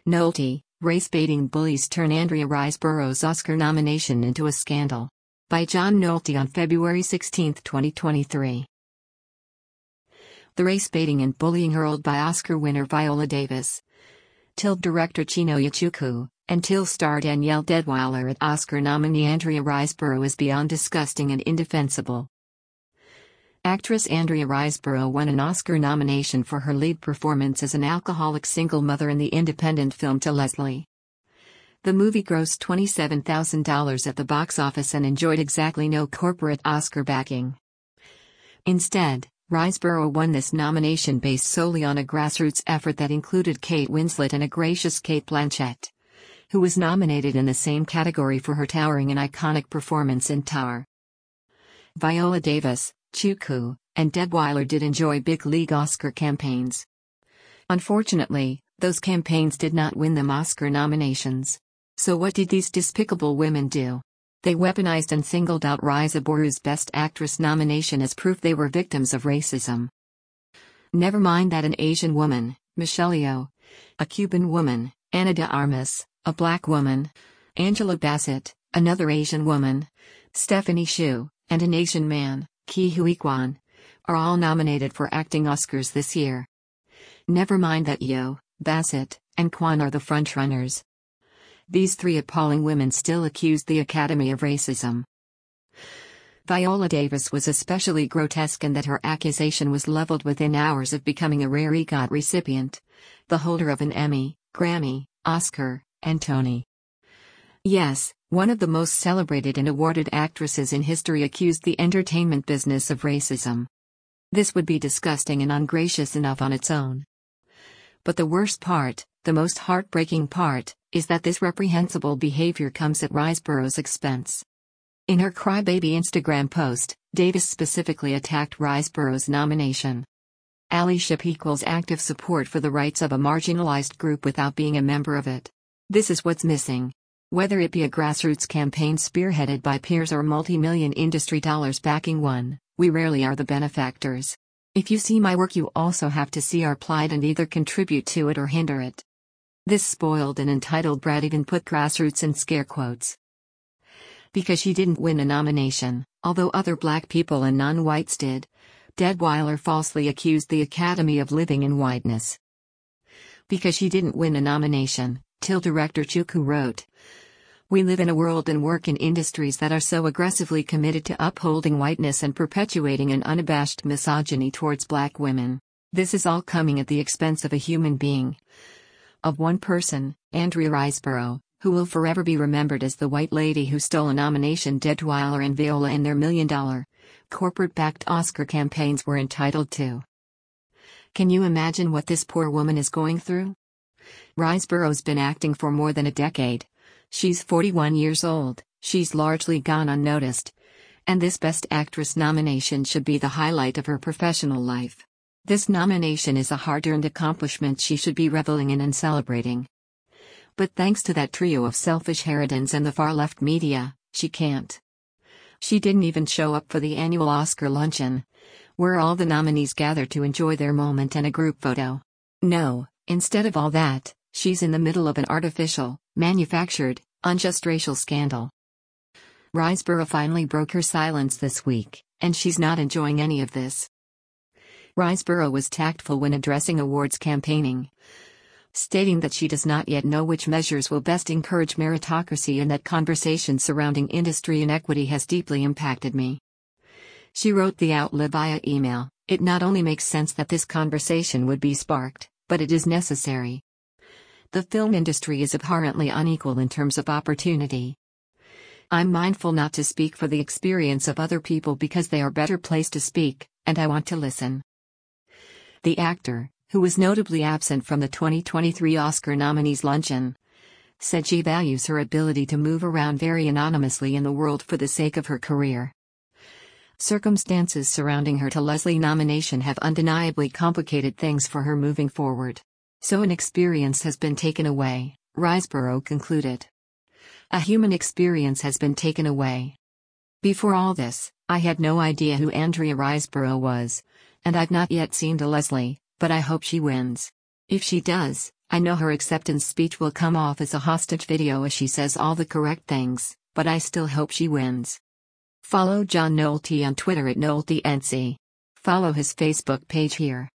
Nolte, race-baiting bullies turn Andrea Riseborough's Oscar nomination into a scandal. By John Nolte on February 16, 2023. The race-baiting and bullying hurled by Oscar winner Viola Davis, TILB director Chinonye Chukwu, and TILB star Danielle Deadwyler at Oscar nominee Andrea Riseborough is beyond disgusting and indefensible. Actress Andrea Riseborough won an Oscar nomination for her lead performance as an alcoholic single mother in the independent film To Leslie. The movie grossed $27,000 at the box office and enjoyed exactly no corporate Oscar backing. Instead, Riseborough won this nomination based solely on a grassroots effort that included Kate Winslet and a gracious Cate Blanchett, who was nominated in the same category for her towering and iconic performance in Tar. Viola Davis, Chukwu, and Deadwyler did enjoy big league Oscar campaigns. Unfortunately, those campaigns did not win them Oscar nominations. So what did these despicable women do? They weaponized and singled out Riseborough's Best Actress nomination as proof they were victims of racism. Never mind that an Asian woman, Michelle Yeoh, a Cuban woman, Ana de Armas, a black woman, Angela Bassett, another Asian woman, Stephanie Hsu, and an Asian man, Ke Huy Quan, are all nominated for acting Oscars this year. Never mind that Yeoh, Bassett, and Quan are the frontrunners. These three appalling women still accused the Academy of racism. Viola Davis was especially grotesque in that her accusation was leveled within hours of becoming a rare EGOT recipient, the holder of an Emmy, Grammy, Oscar, and Tony. Yes, one of the most celebrated and awarded actresses in history accused the entertainment business of racism. This would be disgusting and ungracious enough on its own. But the worst part, the most heartbreaking part, is that this reprehensible behavior comes at Riseborough's expense. In her crybaby Instagram post, Davis specifically attacked Riseborough's nomination. Allyship equals active support for the rights of a marginalized group without being a member of it. This is what's missing. Whether it be a grassroots campaign spearheaded by peers or multi-million industry dollars backing one, we rarely are the benefactors. If you see my work, you also have to see our plight and either contribute to it or hinder it. This spoiled and entitled brat even put grassroots in scare quotes. Because she didn't win a nomination, although other black people and non-whites did, Deadwyler falsely accused the Academy of living in whiteness. Because she didn't win a nomination, TILB director Chukwu wrote, "We live in a world and work in industries that are so aggressively committed to upholding whiteness and perpetuating an unabashed misogyny towards black women. This is all coming at the expense of a human being. Of one person, Andrea Riseborough, who will forever be remembered as the white lady who stole a nomination Deadwyler and Viola in their million-dollar, corporate-backed Oscar campaigns were entitled to." Can you imagine what this poor woman is going through? Riseborough's been acting for more than a decade. She's 41 years old, she's largely gone unnoticed. And this Best Actress nomination should be the highlight of her professional life. This nomination is a hard-earned accomplishment she should be reveling in and celebrating. But thanks to that trio of selfish harridans and the far-left media, she can't. She didn't even show up for the annual Oscar luncheon, where all the nominees gather to enjoy their moment and a group photo. No, instead of all that, she's in the middle of an artificial, manufactured, unjust racial scandal. Riseborough finally broke her silence this week, and she's not enjoying any of this. Riseborough was tactful when addressing awards campaigning, stating that she does not yet know which measures will best encourage meritocracy and that conversation surrounding industry inequity has deeply impacted me. She wrote the outlet via email, "It not only makes sense that this conversation would be sparked, but it is necessary. The film industry is abhorrently unequal in terms of opportunity. I'm mindful not to speak for the experience of other people because they are better placed to speak, and I want to listen." The actor, who was notably absent from the 2023 Oscar nominees luncheon, said she values her ability to move around very anonymously in the world for the sake of her career. Circumstances surrounding her To Leslie nomination have undeniably complicated things for her moving forward. So an experience has been taken away, Riseborough concluded. A human experience has been taken away. Before all this, I had no idea who Andrea Riseborough was, and I've not yet seen To Leslie, but I hope she wins. If she does, I know her acceptance speech will come off as a hostage video as she says all the correct things, but I still hope she wins. Follow John Nolte on Twitter at NolteNC. Follow his Facebook page here.